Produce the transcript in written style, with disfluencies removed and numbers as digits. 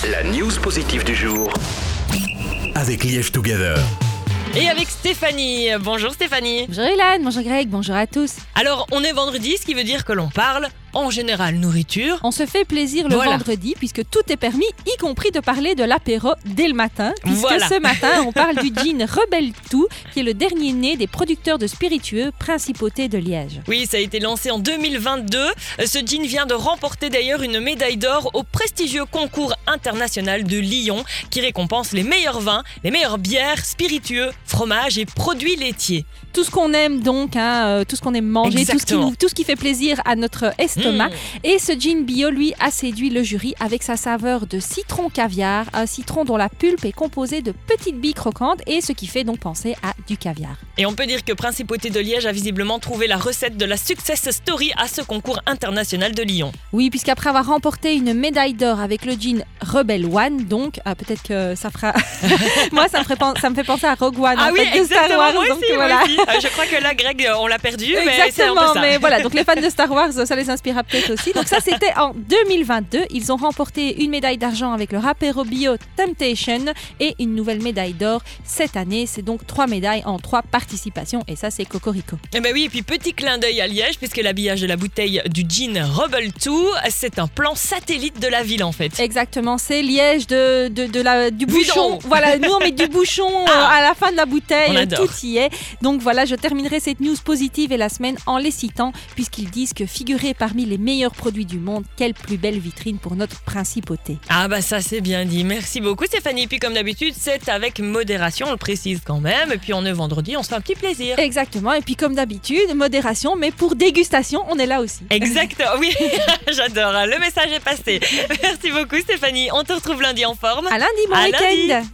La news positive du jour avec Liège Together. Et avec Stéphanie. Bonjour Stéphanie. Bonjour Ilan, bonjour Greg, bonjour à tous. Alors, on est vendredi, ce qui veut dire que l'on parle, en général, nourriture. On se fait plaisir le vendredi puisque tout est permis, y compris de parler de l'apéro dès le matin. Puisque ce matin, on parle du gin Rebel 2, qui est le dernier né des producteurs de spiritueux, Principauté de Liège. Oui, ça a été lancé en 2022. Ce gin vient de remporter d'ailleurs une médaille d'or au prestigieux concours international de Lyon, qui récompense les meilleurs vins, les meilleures bières, spiritueux, fromages et produits laitiers. Tout ce qu'on aime donc, tout ce qu'on aime manger, tout ce qui fait plaisir à notre estomac. Et ce gin bio, lui, a séduit le jury avec sa saveur de citron caviar, un citron dont la pulpe est composée de petites billes croquantes et ce qui fait donc penser à du caviar. Et on peut dire que Principauté de Liège a visiblement trouvé la recette de la success story à ce concours international de Lyon. Oui, puisqu'après avoir remporté une médaille d'or avec le gin Rebel One, donc peut-être que ça fera... Moi, ça me fait penser à Rogue One de Star Wars. Moi donc, aussi, voilà. moi aussi. Je crois que là, Greg, on l'a perdu, mais c'est un peu ça. Mais voilà, donc les fans de Star Wars, ça les inspirera peut-être aussi. Donc ça, c'était en 2022. Ils ont remporté une médaille d'argent avec le apéro bio Temptation et une nouvelle médaille d'or cette année. C'est donc 3 médailles en 3 participations et ça, c'est cocorico. Et ben oui, et puis petit clin d'œil à Liège, puisque l'habillage de la bouteille du gin Rebel 2, c'est un plan satellite de la ville en fait. Exactement, c'est Liège du bouchon. Voilà, nous on met du bouchon à la fin de la bouteille, tout y est. Donc voilà, je terminerai cette news positive et la semaine en les citant, puisqu'ils disent que figurer parmi les meilleurs produits du monde, quelle plus belle vitrine pour notre principauté. Ah bah ça c'est bien dit, merci beaucoup Stéphanie. Et puis comme d'habitude, c'est avec modération, on le précise quand même. Et puis on est vendredi, on se fait un petit plaisir. Exactement, et puis comme d'habitude, modération, mais pour dégustation, on est là aussi. Exactement, oui, j'adore, le message est passé. Merci beaucoup Stéphanie, on te retrouve lundi en forme. À lundi, bon week-end.